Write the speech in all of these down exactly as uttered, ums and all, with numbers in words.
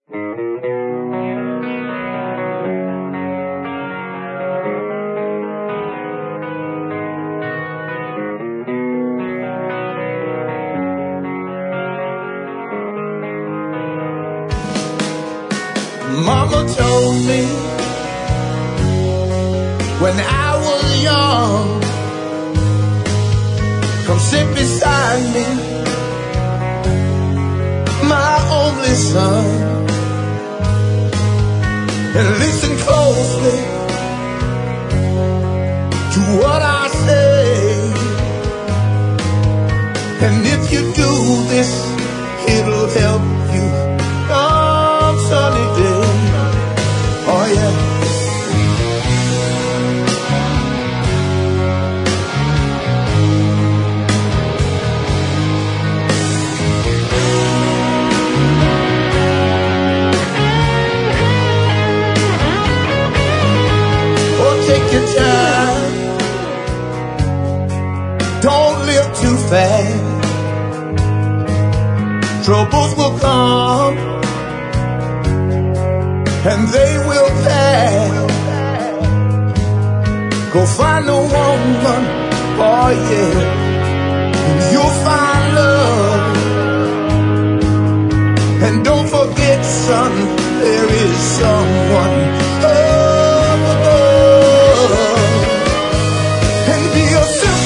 Mama told me when I was young, come sit beside me, my only son, and listen closely to what I say. And if you do this, it'll help you on sunny day. Oh yeah. Oh, take your time. Don't live too fast. Troubles will come and they will pass. Go find a woman, oh yeah, and you'll find love. And don't forget, son, there is someone up above. And be a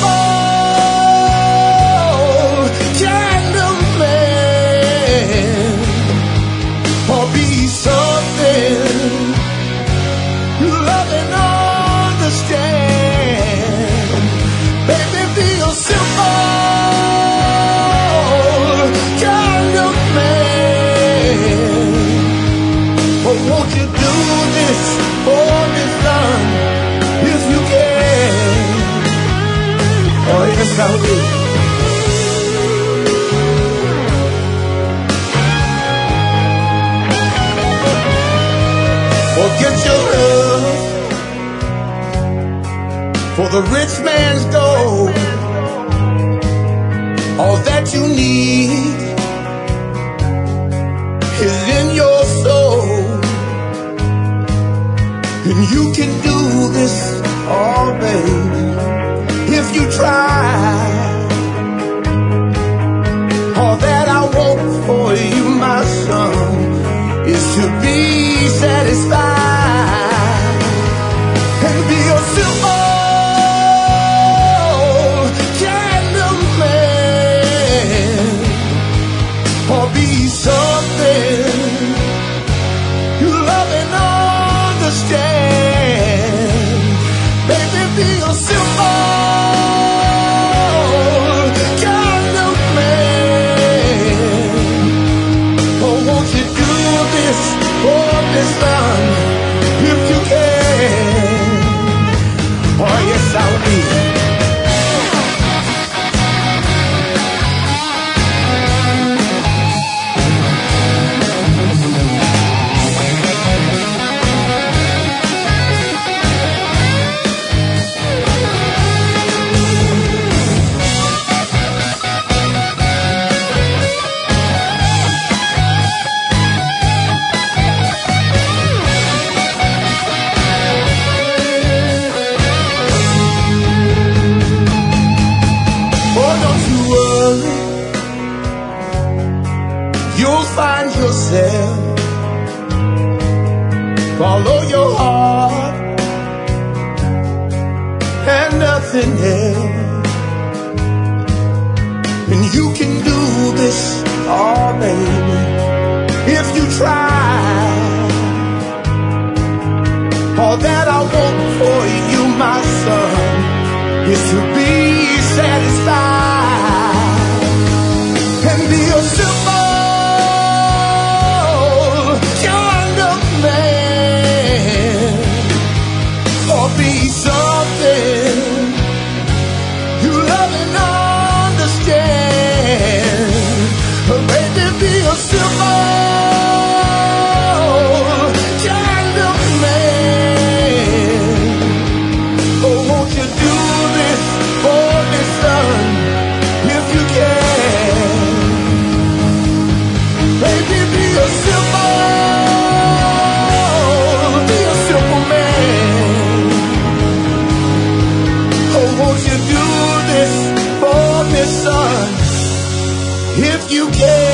simple kind of man, or be something you love and understand. Baby, be a simple kind of man. But won't you do this for me, son, if you can? Oh yes, I will. Forget your love for the rich man's gold. All that you need is in your soul. And you can do this, oh baby, if you try. All that I want for you, my son, is to be satisfied and be a simple kind of man, or be something you love and understand. Baby, be a simple kind of man. Oh, won't you do this for me, son, if you can? Oh yes, I will. You'll find yourself, follow your heart and nothing else. And you can do this, oh baby, if you try. All that I want for you, my son, is to be satisfied and be a simple kind of man, or be something you love and understand. Baby, be a simple kind of man. Oh, won't you do this for me, son? Won't you do this for me, son? If you can.